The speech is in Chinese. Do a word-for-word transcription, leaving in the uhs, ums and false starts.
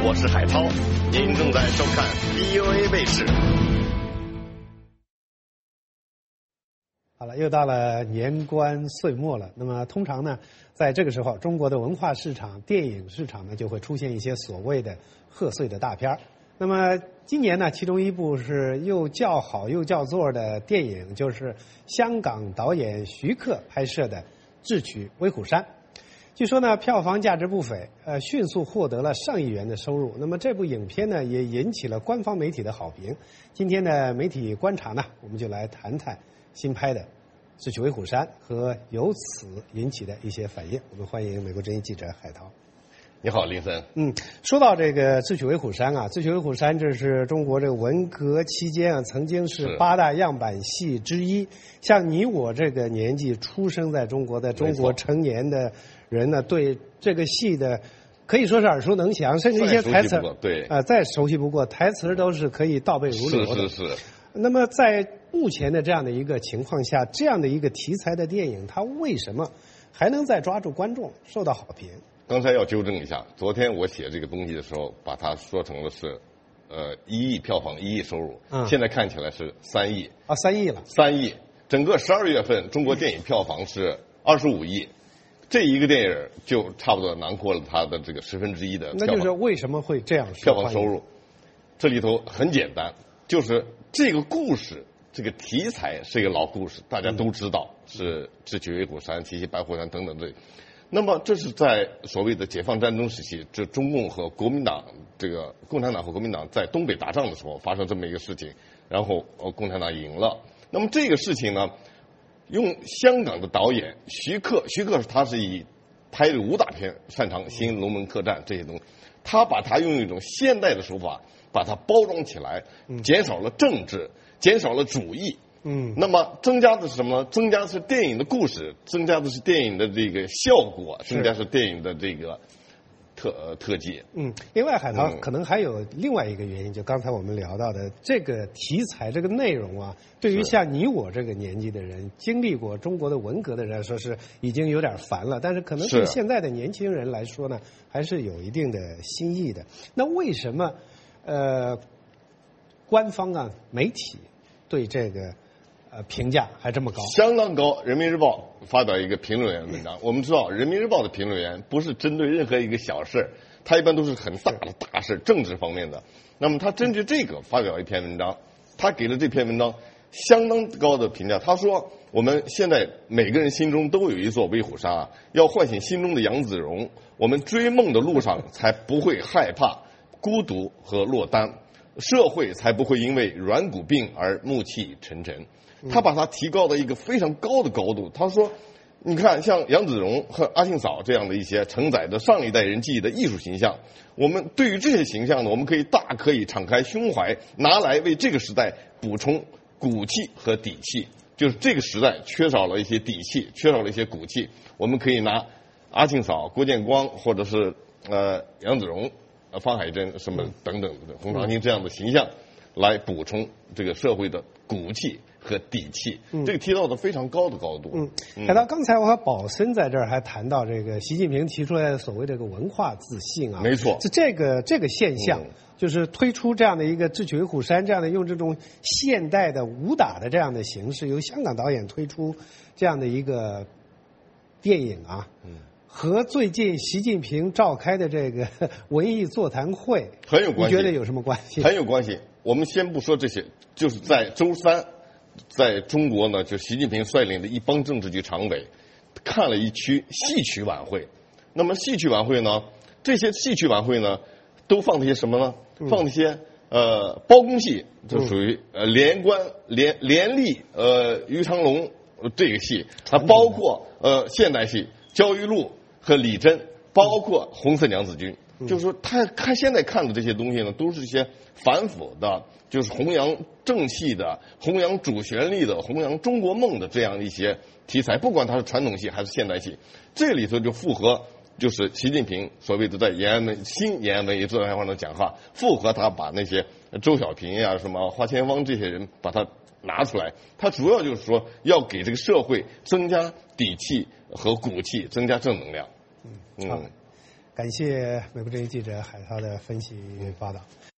我是海涛，您正在收看 B O A 卫视。 好了，又到了年关岁末了。那么通常呢，在这个时候，中国的文化市场、电影市场呢，就会出现一些所谓的贺岁的大片儿。那么今年呢，其中一部是又叫好又叫座的电影，就是香港导演徐克拍摄的《智取威虎山》。据说呢，票房价值不菲，呃，迅速获得了上亿元的收入。那么这部影片呢，也引起了官方媒体的好评。今天的媒体观察呢，我们就来谈谈新拍的《智取威虎山》和由此引起的一些反应。我们欢迎美国之音记者海涛。 你好，林森。 嗯，说到这个《智取威虎山》啊，《智取威虎山》这是中国这个文革期间啊，曾经是八大样板戏之一。像你我这个年纪出生在中国的中国成年的人呢，对这个戏的可以说是耳熟能详，甚至一些台词， 对啊、呃，再熟悉不过，台词都是可以倒背如流的。 是是是。 那么在目前的这样的一个情况下，这样的一个题材的电影，它为什么还能再抓住观众，受到好评？ 刚才要纠正一下，昨天我写这个东西的时候，把它说成了是，呃，一亿票房，一亿收入，嗯，现在看起来是三亿啊，三亿了， 三亿。整个十二月份，中国电影票房是二十五亿，这一个电影就差不多囊括了它的这个十分之一的票房。 那就是为什么会这样票房收入？这里头很简单，就是这个故事，这个题材是一个老故事，大家都知道，嗯、是智取威虎山、奇袭白虎山等等这。那么这是在所谓的解放战争时期，这中共和国民党，这个共产党和国民党在东北打仗的时候发生这么一个事情，然后呃共产党赢了。那么这个事情呢，用香港的导演徐克，徐克他是以拍的武打片擅长，新龙门客栈这些东西，他把它用一种现代的手法把它包装起来，减少了政治，减少了主义。嗯，那么增加的是什么呢？增加的是电影的故事，增加的是电影的这个效果，增加是电影的这个特呃特技。 嗯，另外海涛、嗯、可能还有另外一个原因，就刚才我们聊到的这个题材、这个内容啊，对于像你我这个年纪的人，经历过中国的文革的人来说是已经有点烦了，但是可能对现在的年轻人来说呢，还是有一定的新意的。那为什么呃官方啊媒体对这个呃，评价还这么高， 相当高。人民日报发表一个评论员文章，我们知道人民日报的评论员不是针对任何一个小事，他一般都是很大的大事，政治方面的。那么他针对这个发表一篇文章，他给了这篇文章相当高的评价。他说，我们现在每个人心中都有一座威虎山，要唤醒心中的杨子荣，我们追梦的路上才不会害怕孤独和落单，社会才不会因为软骨病而暮气沉沉。他把它提高到一个非常高的高度。他说，你看像杨子荣和阿庆嫂这样的一些承载着上一代人记忆的艺术形象，我们对于这些形象呢，我们可以大可以敞开胸怀，拿来为这个时代补充骨气和底气。就是这个时代缺少了一些底气，缺少了一些骨气，我们可以拿阿庆嫂、郭建光或者是呃杨子荣、呃方海珍什么等等的洪长青这样的形象来补充这个社会的骨气和底气，嗯、这个提到的非常高的高度。 嗯，海涛，刚才我和宝森在这儿还谈到这个习近平提出来的所谓这个文化自信啊， 没错， 是这个这个现象，嗯、就是推出这样的一个智取威虎山这样的用这种现代的武打的这样的形式，由香港导演推出这样的一个电影啊，嗯，和最近习近平召开的这个文艺座谈会很有关系， 你觉得有什么关系？ 很有关系。我们先不说这些，就是在周三。在中国呢，就习近平率领的一帮政治局常委看了一区戏曲晚会。那么戏曲晚会呢，这些戏曲晚会呢，都放那些什么呢？嗯、放那些呃包公戏，就属于呃连贯连连丽呃于长龙这个戏，它包括呃现代戏焦裕禄和李真，包括红色娘子军。嗯、就是说，他看现在看的这些东西呢，都是一些反腐的。就是弘扬正气的、弘扬主旋律的、弘扬中国梦的这样一些题材，不管它是传统戏还是现代戏，这里头就符合就是习近平所谓的在延安文新延安文艺座谈会上的讲话，符合他把那些周小平呀、什么华千芳这些人把他拿出来，他主要就是说要给这个社会增加底气和骨气，增加正能量。 嗯，好。 感谢美国之音记者海涛的分析报道。